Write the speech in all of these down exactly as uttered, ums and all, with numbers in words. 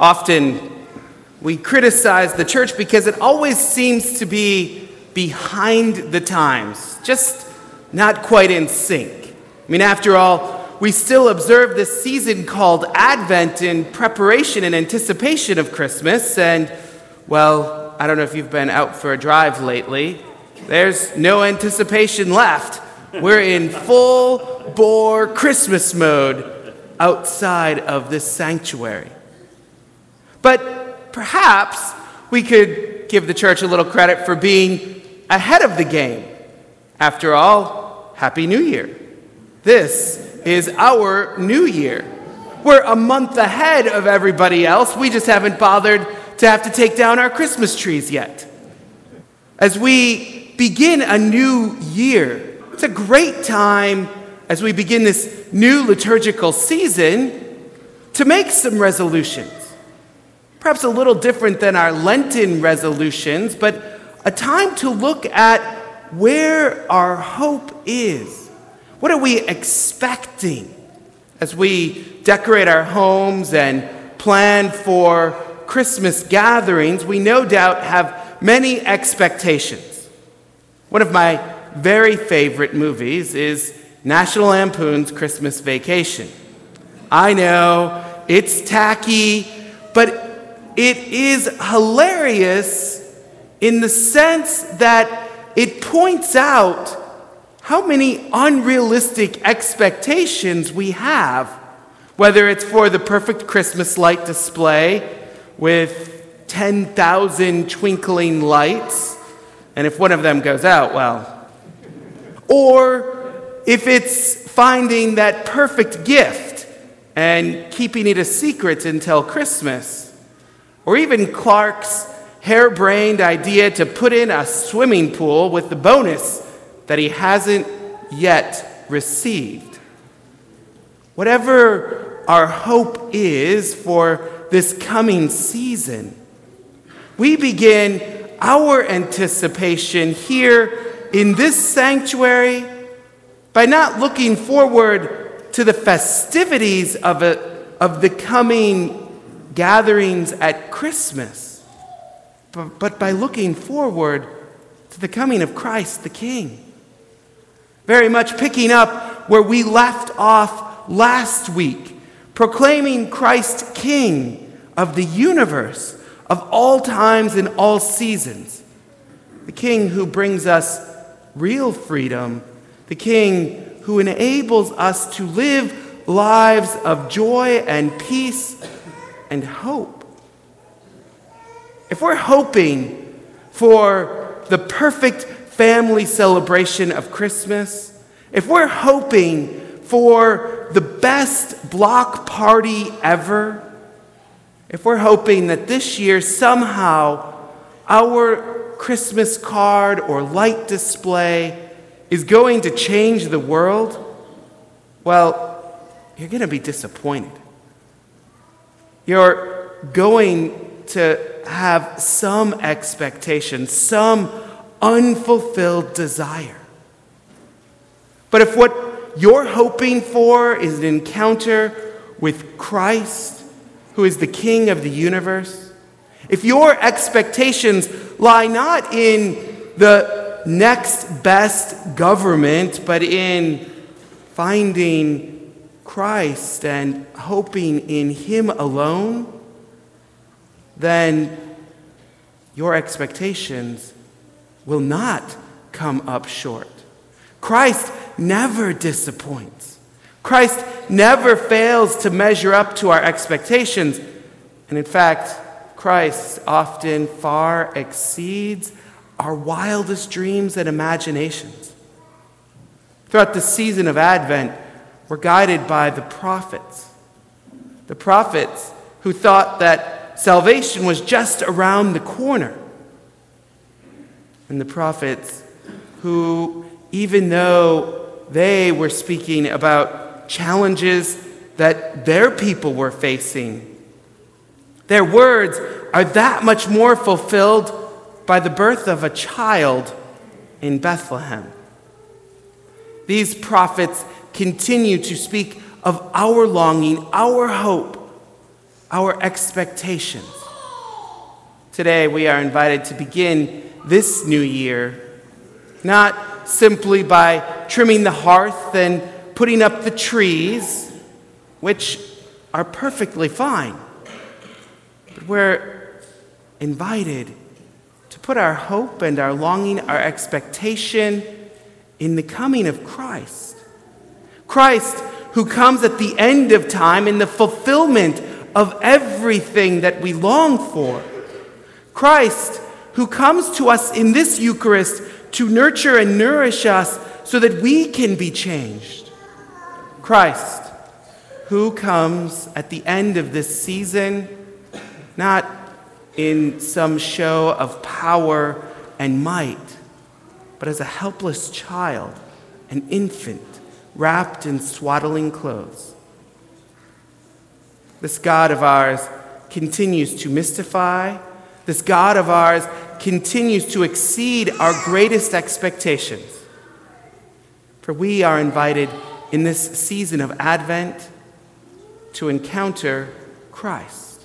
Often we criticize the church because it always seems to be behind the times, just not quite in sync. I mean, after all, we still observe this season called Advent in preparation and anticipation of Christmas, and, well, I don't know if you've been out for a drive lately. There's no anticipation left. We're in full-bore Christmas mode outside of this sanctuary. But perhaps we could give the church a little credit for being ahead of the game. After all, Happy New Year. This is our new year. We're a month ahead of everybody else. We just haven't bothered to have to take down our Christmas trees yet. As we begin a new year, it's a great time as we begin this new liturgical season to make some resolutions. Perhaps a little different than our Lenten resolutions, but a time to look at where our hope is. What are we expecting as we decorate our homes and plan for Christmas gatherings? We no doubt have many expectations. One of my very favorite movies is National Lampoon's Christmas Vacation. I know, it's tacky, but it is hilarious in the sense that it points out how many unrealistic expectations we have, whether it's for the perfect Christmas light display with ten thousand twinkling lights, and if one of them goes out, well, or if it's finding that perfect gift and keeping it a secret until Christmas, or even Clark's harebrained idea to put in a swimming pool with the bonus that he hasn't yet received. Whatever our hope is for this coming season, we begin our anticipation here in this sanctuary by not looking forward to the festivities of, a, of the coming gatherings at Christmas, but, but by looking forward to the coming of Christ the King. Very much picking up where we left off last week, proclaiming Christ King of the universe, of all times and all seasons. The King who brings us real freedom, the King who enables us to live lives of joy and peace and hope. If we're hoping for the perfect family celebration of Christmas, if we're hoping for the best block party ever, if we're hoping that this year somehow our Christmas card or light display is going to change the world, well, you're going to be disappointed. You're going to have some expectation, some unfulfilled desire. But if what you're hoping for is an encounter with Christ, who is the King of the universe, if your expectations lie not in the next best government, but in finding Christ and hoping in Him alone, then your expectations will not come up short. Christ never disappoints. Christ never fails to measure up to our expectations. And in fact, Christ often far exceeds our wildest dreams and imaginations. Throughout the season of Advent, we're guided by the prophets. The prophets who thought that salvation was just around the corner. And the prophets who, even though they were speaking about challenges that their people were facing, their words are that much more fulfilled by the birth of a child in Bethlehem. These prophets continue to speak of our longing, our hope, our expectations. Today we are invited to begin this new year, not simply by trimming the hearth and putting up the trees, which are perfectly fine, but we're invited to put our hope and our longing, our expectation in the coming of Christ. Christ who comes at the end of time in the fulfillment of everything that we long for. Christ who comes to us in this Eucharist to nurture and nourish us so that we can be changed. Christ who comes at the end of this season, not in some show of power and might, but as a helpless child, an infant, wrapped in swaddling clothes. This God of ours continues to mystify. This God of ours continues to exceed our greatest expectations. For we are invited in this season of Advent to encounter Christ.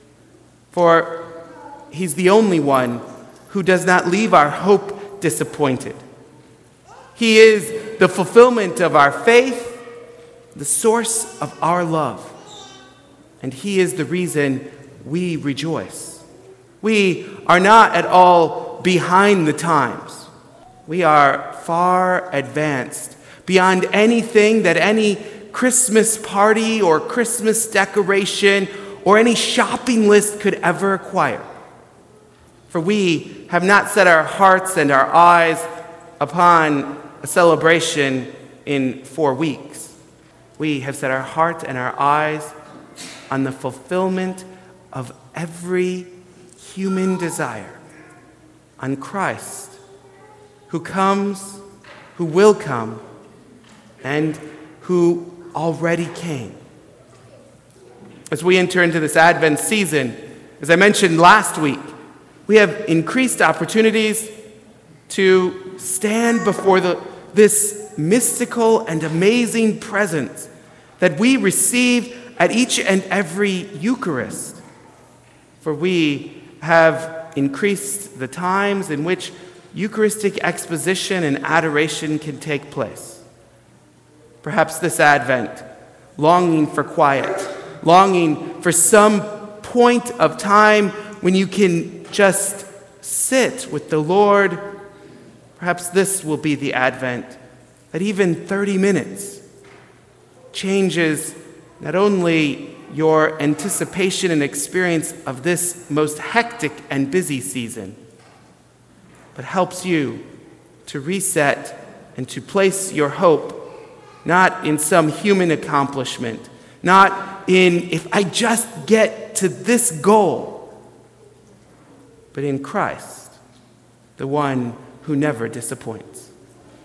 For he's the only one who does not leave our hope disappointed. He is the fulfillment of our faith, the source of our love. And he is the reason we rejoice. We are not at all behind the times. We are far advanced, beyond anything that any Christmas party or Christmas decoration or any shopping list could ever acquire. For we have not set our hearts and our eyes upon a celebration in four weeks. We have set our heart and our eyes on the fulfillment of every human desire, on Christ, who comes, who will come, and who already came. As we enter into this Advent season, as I mentioned last week, we have increased opportunities to stand before the, this mystical and amazing presence that we receive at each and every Eucharist. For we have increased the times in which Eucharistic exposition and adoration can take place. Perhaps this Advent, longing for quiet, longing for some point of time when you can just sit with the Lord. Perhaps this will be the Advent that even thirty minutes changes not only your anticipation and experience of this most hectic and busy season, but helps you to reset and to place your hope not in some human accomplishment, not in if I just get to this goal, but in Christ, the one who never disappoints.